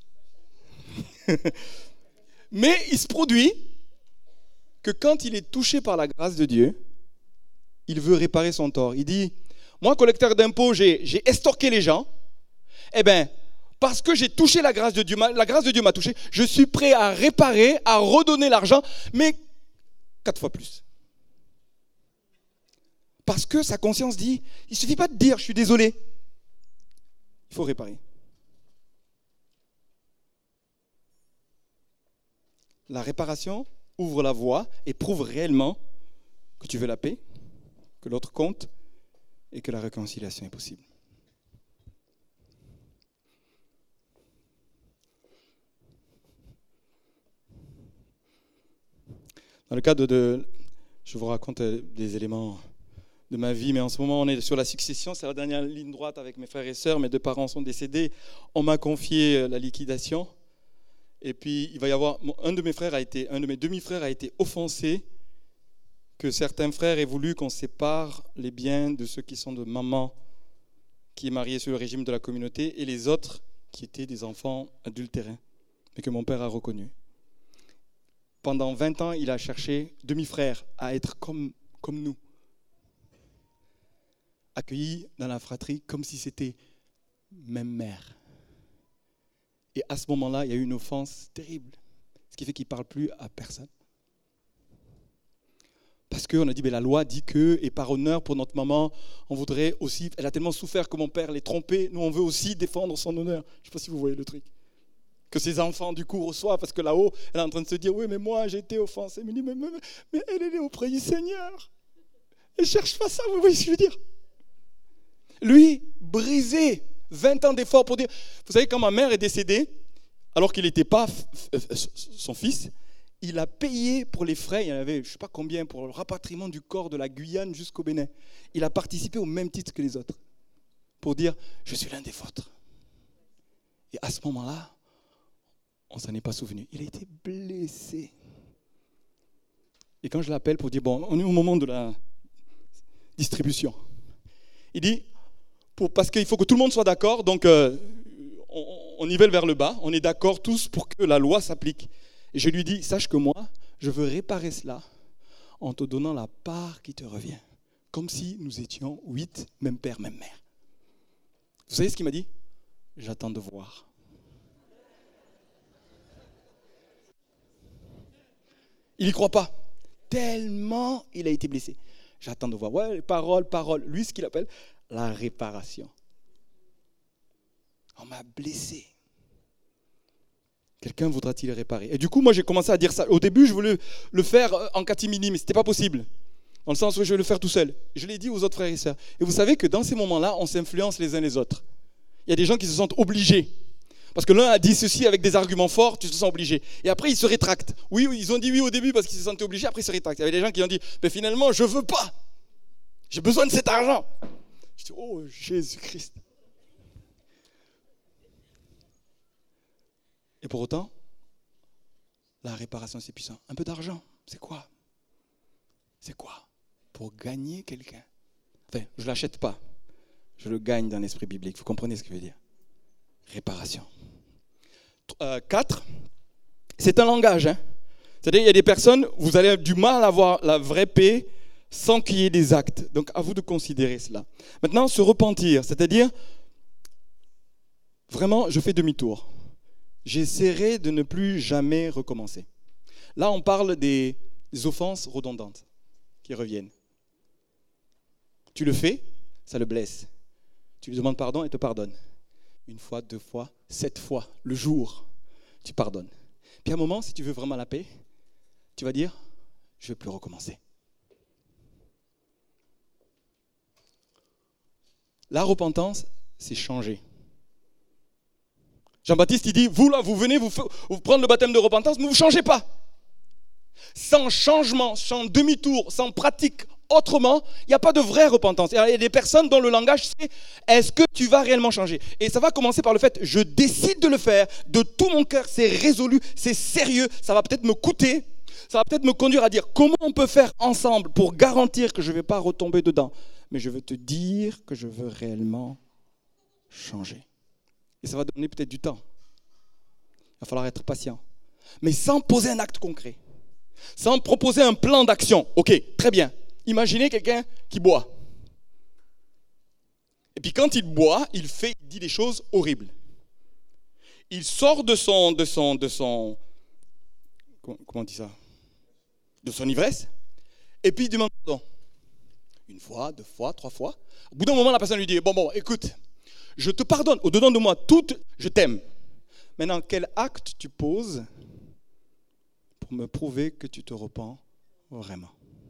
Mais il se produit que quand il est touché par la grâce de Dieu, il veut réparer son tort. Il dit, moi, collecteur d'impôts, j'ai estorqué les gens. Eh bien, parce que j'ai touché la grâce de Dieu m'a touché, je suis prêt à réparer, à redonner l'argent, mais 4 fois plus. Parce que sa conscience dit, il ne suffit pas de dire, je suis désolé. Il faut réparer. La réparation ouvre la voie et prouve réellement que tu veux la paix, que l'autre compte et que la réconciliation est possible. Dans le cadre je vous raconte des éléments de ma vie, mais en ce moment on est sur la succession, c'est la dernière ligne droite avec mes frères et sœurs, mes 2 parents sont décédés, on m'a confié la liquidation, et puis il va y avoir, un de mes demi-frères a été offensé, que certains frères aient voulu qu'on sépare les biens de ceux qui sont de maman, qui est mariée sur le régime de la communauté, et les autres qui étaient des enfants adultérins, mais que mon père a reconnus. Pendant 20 ans, il a cherché, demi-frère, à être comme nous. Accueillis dans la fratrie comme si c'était même mère. Et à ce moment-là, il y a eu une offense terrible. Ce qui fait qu'il ne parle plus à personne. Parce qu'on a dit, la loi dit que, et par honneur pour notre maman, on voudrait aussi, elle a tellement souffert que mon père l'ait trompée, nous on veut aussi défendre son honneur. Je ne sais pas si vous voyez le truc. Que ses enfants du coup reçoivent, parce que là-haut, elle est en train de se dire, oui mais moi j'ai été offensée, mais elle est auprès du Seigneur. Elle cherche pas ça, vous voyez ce que je veux dire. Lui, brisé, 20 ans d'efforts pour dire, vous savez quand ma mère est décédée, alors qu'il n'était pas son fils, il a payé pour les frais, il y en avait je ne sais pas combien, pour le rapatriement du corps de la Guyane jusqu'au Bénin. Il a participé au même titre que les autres, pour dire, je suis l'un des vôtres. Et à ce moment-là, on ne s'en est pas souvenu. Il a été blessé. Et quand je l'appelle pour dire, bon, on est au moment de la distribution. Il dit, parce qu'il faut que tout le monde soit d'accord, donc on nivelle vers le bas, on est d'accord tous pour que la loi s'applique. Et je lui dis, sache que moi, je veux réparer cela en te donnant la part qui te revient. Comme si nous étions 8, même père, même mère. Vous savez ce qu'il m'a dit ? J'attends de voir. Il n'y croit pas. Tellement il a été blessé. J'attends de voir. Ouais, parole. Lui, ce qu'il appelle la réparation. On m'a blessé. Quelqu'un voudra-t-il réparer ? Et du coup, moi, j'ai commencé à dire ça. Au début, je voulais le faire en catimini, mais ce n'était pas possible. Dans le sens où je vais le faire tout seul. Je l'ai dit aux autres frères et sœurs. Et vous savez que dans ces moments-là, on s'influence les uns les autres. Il y a des gens qui se sentent obligés. Parce que l'un a dit ceci avec des arguments forts, tu te sens obligé. Et après, ils se rétractent. Oui, ils ont dit oui au début parce qu'ils se sentaient obligés, après ils se rétractent. Il y avait des gens qui ont dit, mais finalement, je ne veux pas. J'ai besoin de cet argent. Je dis, oh Jésus-Christ. Et pour autant, la réparation, c'est puissant. Un peu d'argent, c'est quoi ? C'est quoi ? Pour gagner quelqu'un. Enfin, je ne l'achète pas. Je le gagne dans l'esprit biblique. Vous comprenez ce que je veux dire? Réparation. 4, c'est un langage. C'est-à-dire, il y a des personnes, vous allez avoir du mal à avoir la vraie paix sans qu'il y ait des actes. Donc, à vous de considérer cela. Maintenant, se repentir, c'est-à-dire, vraiment, je fais demi-tour. J'essaierai de ne plus jamais recommencer. Là, on parle des offenses redondantes qui reviennent. Tu le fais, ça le blesse. Tu lui demandes pardon, il te pardonne. 1 fois, 2 fois, 7 fois, le jour, tu pardonnes. Puis à un moment, si tu veux vraiment la paix, tu vas dire, je ne vais plus recommencer. La repentance, c'est changer. Jean-Baptiste, il dit, vous là, vous venez vous prendre le baptême de repentance, mais vous ne changez pas. Sans changement, sans demi-tour, sans pratique autrement, il n'y a pas de vraie repentance. Il y a des personnes dont le langage, c'est, est-ce que tu vas réellement changer? Et ça va commencer par le fait, je décide de le faire, de tout mon cœur, c'est résolu, c'est sérieux, ça va peut-être me coûter, ça va peut-être me conduire à dire, comment on peut faire ensemble pour garantir que je ne vais pas retomber dedans? Mais je veux te dire que je veux réellement changer. Et ça va donner peut-être du temps. Il va falloir être patient. Mais sans poser un acte concret. Sans proposer un plan d'action. Ok, très bien. Imaginez quelqu'un qui boit. Et puis quand il boit, il dit des choses horribles. Il sort de son comment on dit ça? De son ivresse. Et puis il demande pardon. 1 fois, 2 fois, 3 fois. Au bout d'un moment, la personne lui dit, bon, écoute, je te pardonne, au-dedans de moi, je t'aime. Maintenant, quel acte tu poses pour me prouver que tu te repens vraiment?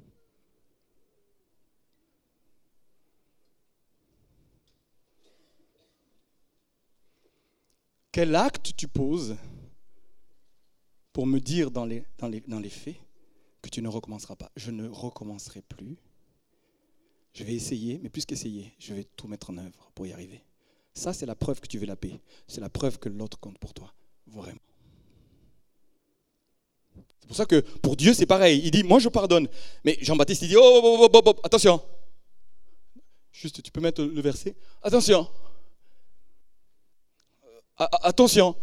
Quel acte tu poses pour me dire dans les faits que tu ne recommenceras pas? Je ne recommencerai plus. Je vais essayer, mais plus qu'essayer, je vais tout mettre en œuvre pour y arriver. Ça, c'est la preuve que tu veux la paix. C'est la preuve que l'autre compte pour toi. Vraiment. C'est pour ça que pour Dieu, c'est pareil. Il dit, moi, je pardonne. Mais Jean-Baptiste, il dit, oh, attention. Juste, tu peux mettre le verset. Attention. Attention.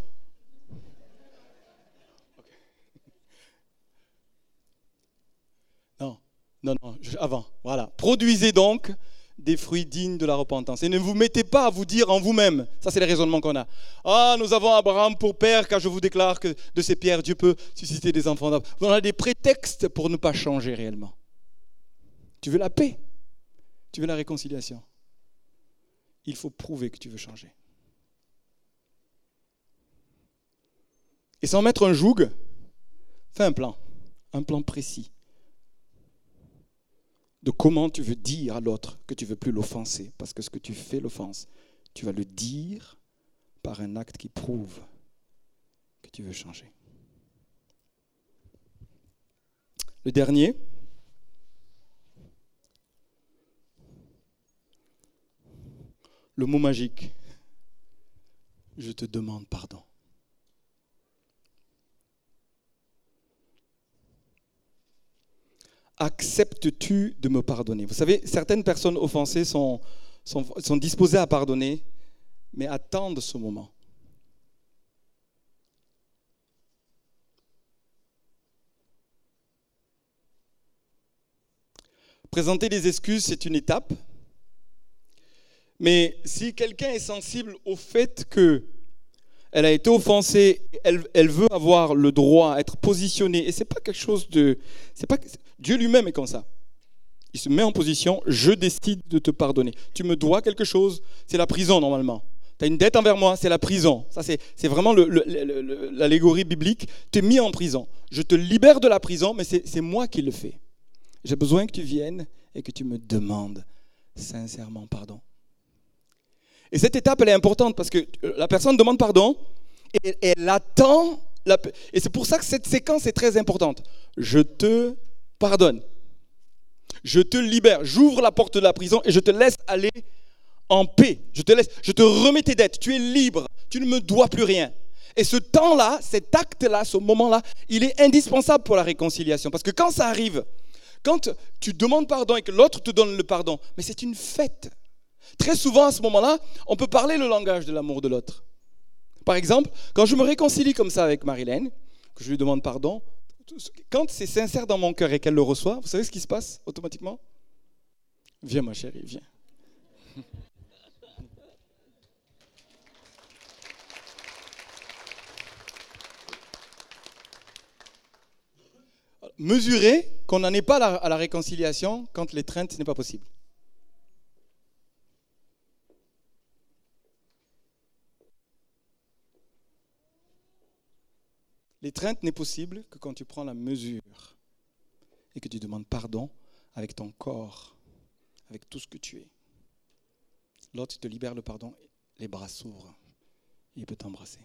Non, avant. Voilà. Produisez donc des fruits dignes de la repentance. Et ne vous mettez pas à vous dire en vous-même, ça c'est le raisonnement qu'on a. Ah, nous avons Abraham pour père, car je vous déclare que de ces pierres, Dieu peut susciter des enfants d'Abraham. On a des prétextes pour ne pas changer réellement. Tu veux la paix? Tu veux la réconciliation? Il faut prouver que tu veux changer. Et sans mettre un joug, fais un plan précis de comment tu veux dire à l'autre que tu ne veux plus l'offenser. Parce que ce que tu fais l'offense, tu vas le dire par un acte qui prouve que tu veux changer. Le dernier, le mot magique, je te demande pardon. Acceptes-tu de me pardonner? Vous savez, certaines personnes offensées sont disposées à pardonner, mais attendent ce moment. Présenter des excuses, c'est une étape. Mais si quelqu'un est sensible au fait qu'elle a été offensée, elle veut avoir le droit à être positionnée, et c'est pas quelque chose de... Dieu lui-même est comme ça. Il se met en position, je décide de te pardonner. Tu me dois quelque chose, c'est la prison normalement. Tu as une dette envers moi, c'est la prison. Ça, c'est vraiment l'allégorie biblique. Tu es mis en prison. Je te libère de la prison, mais c'est moi qui le fais. J'ai besoin que tu viennes et que tu me demandes sincèrement pardon. Et cette étape, elle est importante parce que la personne demande pardon et elle attend. Et c'est pour ça que cette séquence est très importante. Je te pardonne. Je te libère. J'ouvre la porte de la prison et je te laisse aller en paix. Je te remets tes dettes. Tu es libre. Tu ne me dois plus rien. Et ce temps-là, cet acte-là, ce moment-là, il est indispensable pour la réconciliation. Parce que quand ça arrive, Quand tu demandes pardon et que l'autre te donne le pardon, mais c'est une fête. Très souvent, à ce moment-là, on peut parler le langage de l'amour de l'autre. Par exemple, quand je me réconcilie comme ça avec Marilyn, que je lui demande pardon, quand c'est sincère dans mon cœur et qu'elle le reçoit, vous savez ce qui se passe automatiquement ? Viens ma chérie, viens. Mesurer qu'on n'en est pas à la réconciliation quand l'étreinte n'est pas possible. L'étreinte n'est possible que quand tu prends la mesure et que tu demandes pardon avec ton corps, avec tout ce que tu es. L'autre te libère le pardon, les bras s'ouvrent, il peut t'embrasser.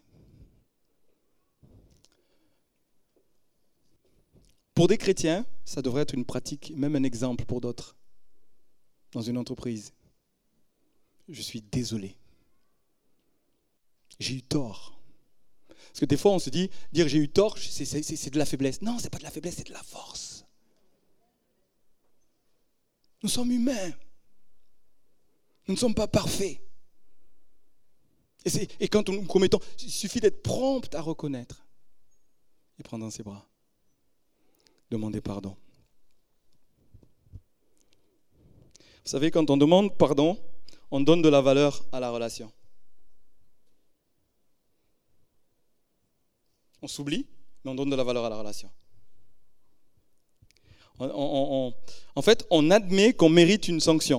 Pour des chrétiens, ça devrait être une pratique, même un exemple pour d'autres. Dans une entreprise, je suis désolé. J'ai eu tort. Parce que des fois, on se dit, dire j'ai eu tort, c'est de la faiblesse. Non, c'est pas de la faiblesse, c'est de la force. Nous sommes humains. Nous ne sommes pas parfaits. Et quand nous commettons, il suffit d'être prompt à reconnaître et prendre dans ses bras. Demander pardon. Vous savez, quand on demande pardon, on donne de la valeur à la relation. On s'oublie, mais on donne de la valeur à la relation. En fait, on admet qu'on mérite une sanction.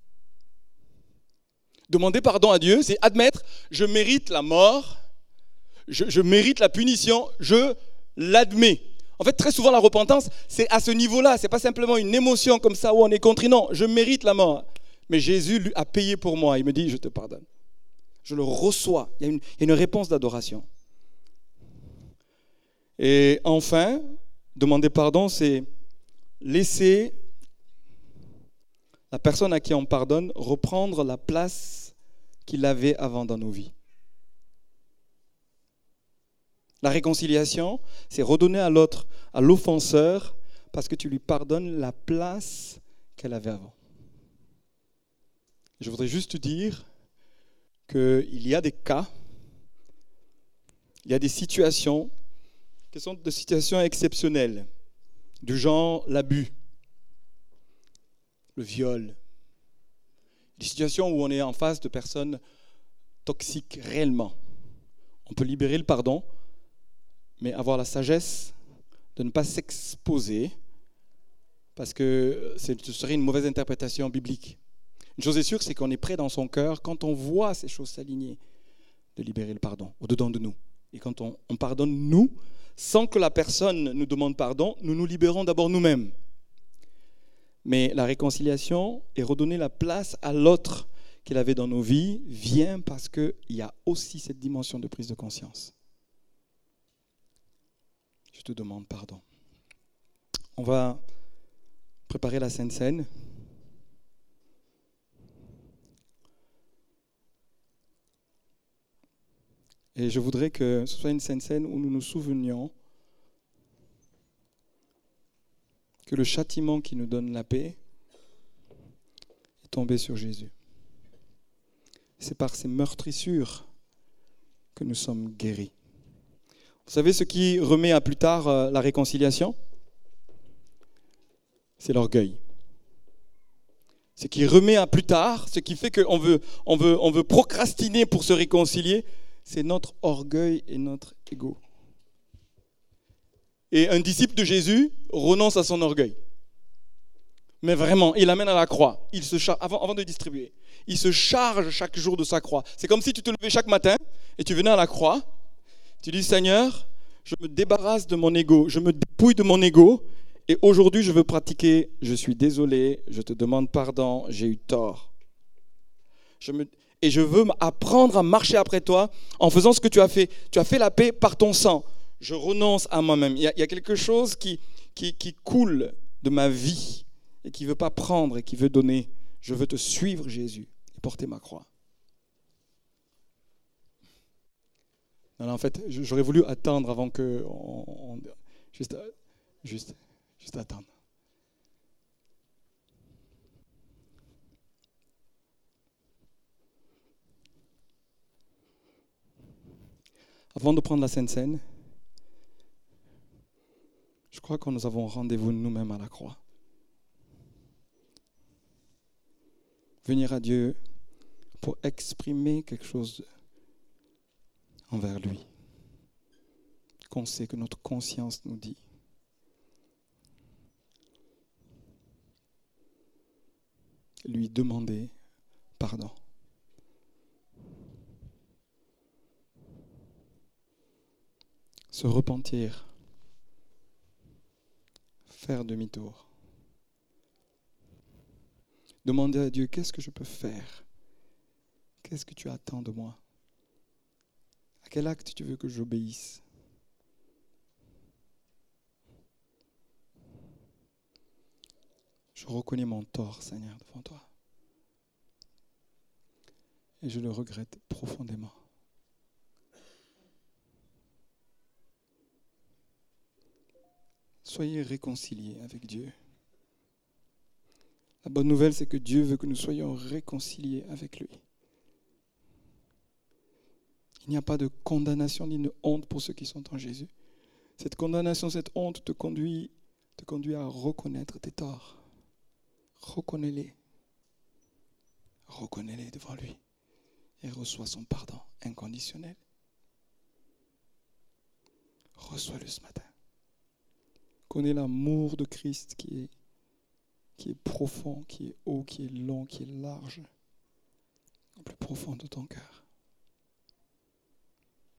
Demander pardon à Dieu, c'est admettre, je mérite la mort, je mérite la punition, je l'admets. En fait, très souvent, la repentance, c'est à ce niveau-là. Ce n'est pas simplement une émotion comme ça où on est contrit. Non, je mérite la mort. Mais Jésus lui a payé pour moi. Il me dit, je te pardonne. Je le reçois. Il y a une réponse d'adoration. Et enfin, demander pardon, c'est laisser la personne à qui on pardonne reprendre la place qu'il avait avant dans nos vies. La réconciliation, c'est redonner à l'autre, à l'offenseur, parce que tu lui pardonnes la place qu'elle avait avant. Je voudrais juste te dire qu'il y a des cas, il y a des situations qui sont des situations exceptionnelles, du genre l'abus, le viol, des situations où on est en face de personnes toxiques réellement. On peut libérer le pardon, mais avoir la sagesse de ne pas s'exposer parce que ce serait une mauvaise interprétation biblique. Une chose est sûre, c'est qu'on est prêt dans son cœur, quand on voit ces choses s'aligner, de libérer le pardon au-dedans de nous. Et quand on pardonne nous, sans que la personne nous demande pardon, nous nous libérons d'abord nous-mêmes. Mais la réconciliation et redonner la place à l'autre qu'il avait dans nos vies vient parce qu'il y a aussi cette dimension de prise de conscience. Je te demande pardon. On va préparer la Sainte Seine. Et je voudrais que ce soit une Sainte Seine où nous nous souvenions que le châtiment qui nous donne la paix est tombé sur Jésus. C'est par ces meurtrissures que nous sommes guéris. Vous savez ce qui remet à plus tard la réconciliation ? C'est l'orgueil. Ce qui remet à plus tard, ce qui fait qu'on veut procrastiner pour se réconcilier, c'est notre orgueil et notre ego. Et un disciple de Jésus renonce à son orgueil. Mais vraiment, il l'amène à la croix. Il se charge, avant de distribuer, il se charge chaque jour de sa croix. C'est comme si tu te levais chaque matin et tu venais à la croix. Tu dis, Seigneur, je me débarrasse de mon ego, je me dépouille de mon ego et aujourd'hui je veux pratiquer, je suis désolé, je te demande pardon, j'ai eu tort. Et je veux apprendre à marcher après toi en faisant ce que tu as fait. Tu as fait la paix par ton sang. Je renonce à moi-même. Il y a quelque chose qui coule de ma vie et qui ne veut pas prendre et qui veut donner. Je veux te suivre, Jésus, et porter ma croix. Non, en fait, j'aurais voulu attendre avant que... Juste attendre. Avant de prendre la Sainte Seine, je crois que nous avons rendez-vous nous-mêmes à la croix. Venir à Dieu pour exprimer quelque chose envers lui, qu'on sait que notre conscience nous dit. Lui demander pardon. Se repentir. Faire demi-tour. Demander à Dieu, qu'est-ce que je peux faire? Qu'est-ce que tu attends de moi? À quel acte tu veux que j'obéisse? Je reconnais mon tort, Seigneur, devant toi. Et je le regrette profondément. Soyez réconciliés avec Dieu. La bonne nouvelle, c'est que Dieu veut que nous soyons réconciliés avec lui. Il n'y a pas de condamnation ni de honte pour ceux qui sont en Jésus. Cette condamnation, cette honte te conduit à reconnaître tes torts. Reconnais-les. Reconnais-les devant lui et reçois son pardon inconditionnel. Reçois-le ce matin. Connais l'amour de Christ qui est profond, qui est haut, qui est long, qui est large, au plus profond de ton cœur.